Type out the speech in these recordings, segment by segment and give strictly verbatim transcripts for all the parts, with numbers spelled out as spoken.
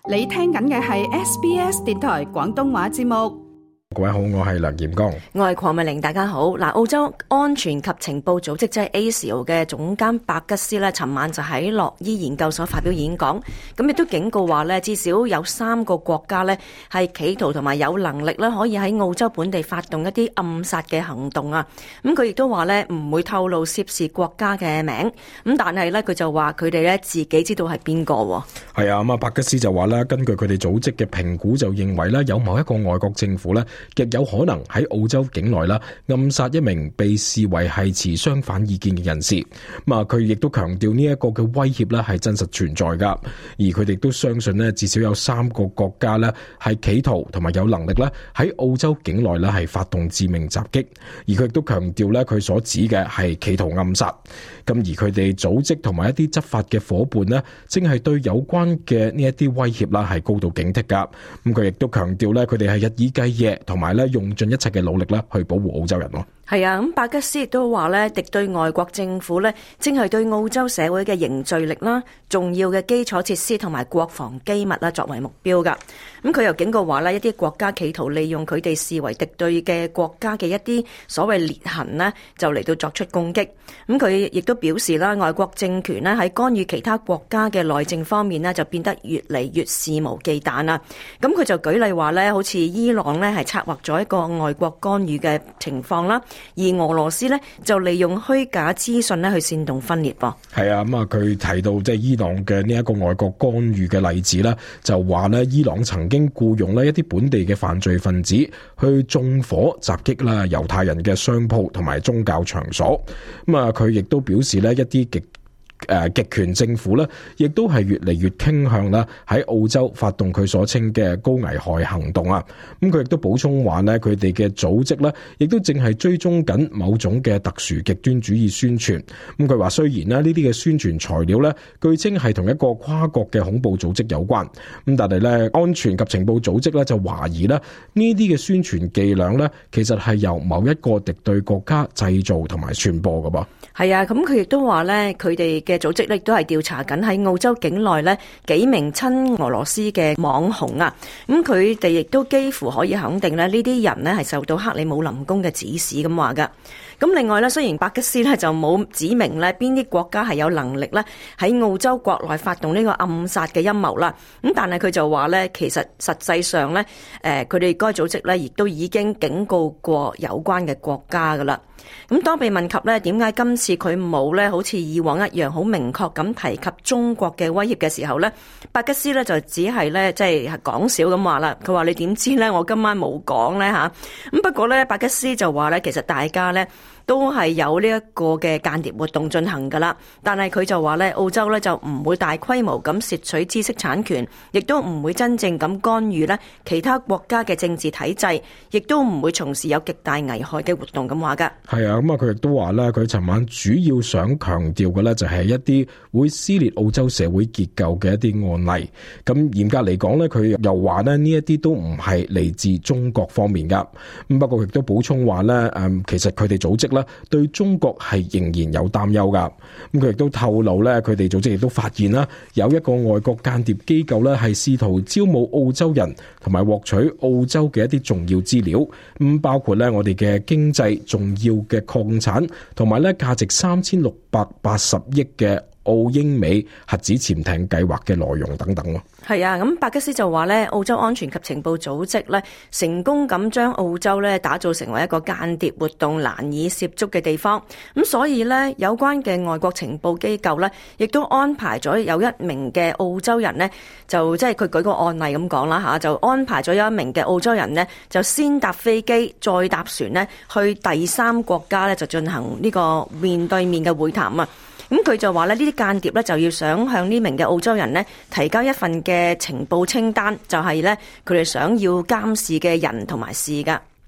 你聽緊嘅係 S B S 電台廣東話節目。 各位好，我係梁炎光， 我係鄺美玲，大家好。嗱，澳洲安全及情報組織即係 A S I O 嘅總監伯吉斯呢，尋晚就喺洛伊研究所發表演講，咁亦都警告話呢，至少有三個國家呢係企圖同埋有能力呢可以喺澳洲本地發動一啲暗殺嘅行動啊。咁佢亦都話呢唔會透露涉事國家嘅名，咁但係呢，佢就話佢哋呢自己知道係邊個。 係啊，咁啊伯吉斯就話呢，根據佢哋組織嘅評估，就認為呢有某一個外國政府呢極有可能喺澳洲境內啦暗殺一名被視為係持相反意見嘅人士。咁啊，佢亦都強調呢一個嘅威脅咧係真實存在噶，而佢哋都相信呢至少有三個國家咧係企圖同埋有能力咧喺澳洲境內咧係發動致命襲擊。而佢亦都強調咧佢所指嘅係企圖暗殺。咁而佢哋組織同埋一啲執法嘅夥伴呢，正係對有關嘅呢一啲威脅啦係高度警惕噶。咁佢亦都強調咧佢哋係日以繼夜同埋咧用盡一切嘅努力啦，去保護澳洲人咯。 係啊，咁伯吉斯亦都話咧，敵對外國政府咧，正係對澳洲社會嘅凝聚力啦、重要嘅基礎設施同埋國防機密啦作為目標噶。咁佢又警告話咧，一啲國家企圖利用佢哋視為敵對嘅國家嘅一啲所謂裂痕呢，就嚟到作出攻擊。咁佢亦都表示啦，外國政權呢喺干預其他國家嘅內政方面呢，就變得越嚟越肆無忌憚啦。咁佢就舉例話咧，好似伊朗呢係策劃咗一個外國干預嘅情況啦。而俄羅斯呢，就利用虛假資訊呢去煽動分裂噃。 係啊，咁啊佢提到即係伊朗嘅呢一個外國干預嘅例子啦，就話呢伊朗曾經僱傭呢一啲本地嘅犯罪分子去縱火襲擊啦猶太人嘅商鋪同埋宗教場所。咁啊佢亦都表示呢一啲極誒極權政府呢，亦都係越嚟越傾向啦喺澳洲發動佢所稱嘅高危害行動啊。咁佢亦都補充話呢，佢哋嘅組織呢，亦都正係追蹤緊某種嘅特殊極端主義宣傳。咁佢話雖然呢呢啲嘅宣傳材料呢，據稱係同一個跨國嘅恐怖組織有關，咁但係呢安全及情報組織呢，就懷疑呢呢啲嘅宣傳伎倆呢，其實係由某一個敵對國家製造同埋傳播㗎噃。 係啊，咁佢亦都話呢，佢哋嘅組織咧都係調查緊喺澳洲境內呢幾名親俄羅斯嘅網紅啊。咁佢哋亦都幾乎可以肯定咧，呢啲人呢係受到克里姆林宮嘅指使咁話噶。咁另外咧，雖然伯吉斯咧就冇指明咧邊啲國家係有能力咧喺澳洲國內發動呢個暗殺嘅陰謀啦，咁但係佢就話咧，其實實際上咧，誒佢哋該組織咧亦都已經警告過有關嘅國家噶啦。咁當被問及咧點解今次佢冇咧好似以往一樣好明確咁提及中國嘅威脅嘅時候咧，伯吉斯咧就只係咧即係講笑咁話啦。佢話你點知咧我今晚冇講咧吓？咁不過咧伯吉斯就話咧，其實大家咧都係有呢一個嘅間諜活動進行噶啦，但係佢就話咧，澳洲咧就唔會大規模咁竊取知識產權，亦都唔會真正咁干預咧其他國家嘅政治體制，亦都唔會從事有極大危害嘅活動咁話噶。 係啊，咁啊佢亦都話咧，佢尋晚主要想強調嘅咧就係一啲會撕裂澳洲社會結構嘅一啲案例。咁嚴格嚟講咧，佢又話咧呢一啲都唔係嚟自中國方面噶。咁不過亦都補充話咧，誒其實佢哋組織對中國係仍然有擔憂噶，咁佢亦都透露咧，佢哋組織亦都發現啦，有一個外國間諜機構咧係試圖招募澳洲人，同埋獲取澳洲嘅一啲重要資料，咁包括咧我哋嘅經濟重要嘅礦產，同埋咧價值三千六百八十億嘅澳英美核子潛艇計劃嘅內容等等咯。 係啊，咁伯吉斯就話咧，澳洲安全及情報組織咧成功咁將澳洲咧打造成為一個間諜活動難以涉足嘅地方。咁所以咧，有關嘅外國情報機構咧，亦都安排咗有一名嘅澳洲人呢，就即係佢舉個案例咁講啦吓，就安排咗有一名嘅澳洲人呢，就先搭飛機再搭船呢，去第三國家咧就進行呢個面對面嘅會談啊。咁佢就話咧，呢啲間諜咧就要想向呢名嘅澳洲人呢提交一份嘅情報清單，就係咧佢哋想要監視嘅人同埋事噶。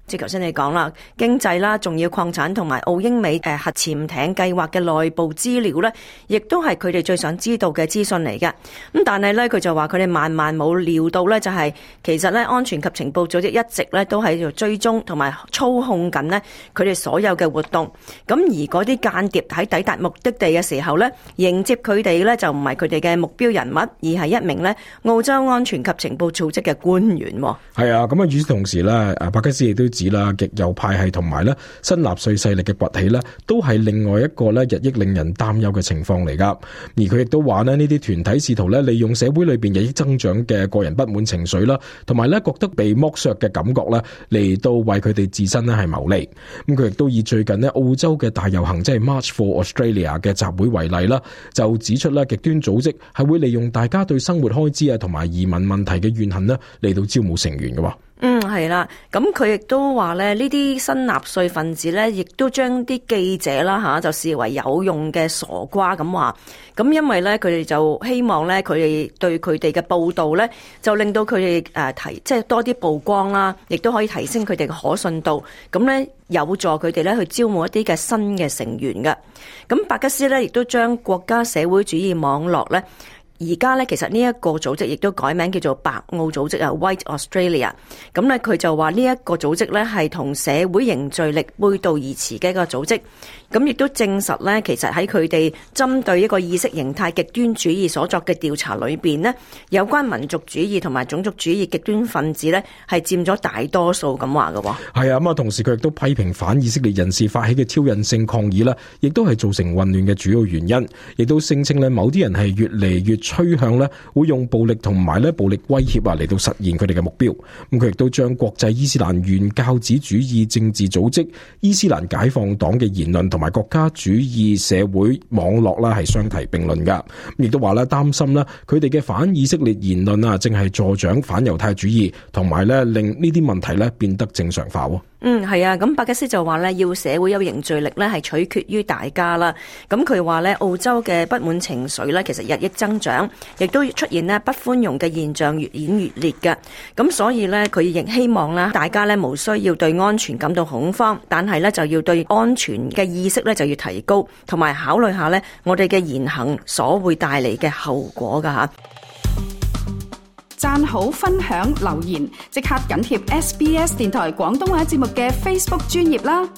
即係頭先你講啦，經濟啦、重要礦產同埋澳英美誒核潛艇計劃嘅內部資料咧，亦都係佢哋最想知道嘅資訊嚟嘅。咁但係咧，佢就話佢哋萬萬冇料到咧，就係其實咧安全及情報組織一直咧都喺度追蹤同埋操控緊咧佢哋所有嘅活動。咁而嗰啲間諜喺抵達目的地嘅時候咧，迎接佢哋咧就唔係佢哋嘅目標人物，而係一名咧澳洲安全及情報組織嘅官員。 係啊，咁啊，與此同時咧，阿巴吉斯亦都指啦，極右派系同埋咧新納粹勢力嘅崛起咧，都係另外一個咧日益令人擔憂嘅情況嚟噶。而佢亦都話咧，呢啲團體試圖咧利用社會裏邊日益增長嘅個人不滿情緒啦，同埋咧覺得被剝削嘅感覺咧，嚟到為佢哋自身咧係謀利。咁佢亦都以最近咧澳洲嘅大遊行，即係 March for Australia 嘅集會為例啦，就指出咧極端組織係會利用大家對生活開支啊同埋移民問題嘅怨恨咧嚟到招募成員嘅。 嗯，係啦，咁佢亦都話咧，呢啲新納粹分子咧，亦都將啲記者啦吓，就視為有用嘅傻瓜咁話。咁因為咧，佢哋就希望咧，佢哋對佢哋嘅報道咧，就令到佢哋誒提，即係多啲曝光啦，亦都可以提升佢哋嘅可信度。咁咧，有助佢哋咧去招募一啲嘅新嘅成員嘅。咁巴吉斯咧，亦都將國家社會主義網絡咧。而家咧，其實呢一個組織亦都改名叫做白澳組織啊 ，White Australia。咁咧，佢就話呢一個組織咧係同社會凝聚力背道而馳嘅一個組織。咁亦都證實咧，其實喺佢哋針對一個意識形態極端主義所作嘅調查裏邊呢，有關民族主義同埋種族主義極端分子咧係佔咗大多數咁話嘅。 係啊，咁啊，同時佢亦都批評反以色列人士發起嘅挑釁性抗議啦，亦都係造成混亂嘅主要原因。亦都聲稱咧，某啲人係越嚟越趨向咧，會用暴力同埋咧暴力威脅啊嚟到實現佢哋嘅目標。咁佢亦都將國際伊斯蘭原教旨主義政治組織伊斯蘭解放黨嘅言論同埋國家主義社會網絡啦係相提並論噶。亦都話咧擔心啦，佢哋嘅反以色列言論啊，正係助長反猶太主義，同埋咧令呢啲問題咧變得正常化。 嗯，係啊，咁巴吉斯就話咧，要社會有凝聚力咧，係取決於大家啦。咁佢話咧，澳洲嘅不滿情緒咧，其實日益增長，亦都出現咧不寬容嘅現象，越演越烈嘅。咁所以咧，佢亦希望咧，大家咧無需要對安全感到恐慌，但係咧就要對安全嘅意識咧就要提高，同埋考慮下咧我哋嘅言行所會帶嚟嘅後果噶吓。 讚好、分享、留言，即刻緊貼 S B S 電台廣東話節目嘅 Facebook 專頁啦！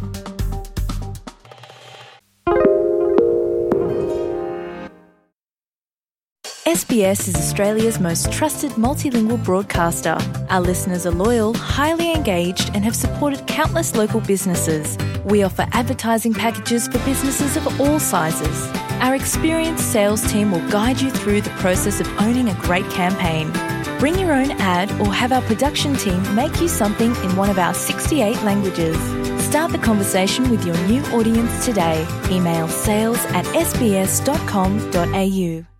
S B S is Australia's most trusted multilingual broadcaster. Our listeners are loyal, highly engaged, and have supported countless local businesses. We offer advertising packages for businesses of all sizes. Our experienced sales team will guide you through the process of owning a great campaign. Bring your own ad or have our production team make you something in one of our sixty-eight languages. Start the conversation with your new audience today. Email sales at s b s dot com dot a u.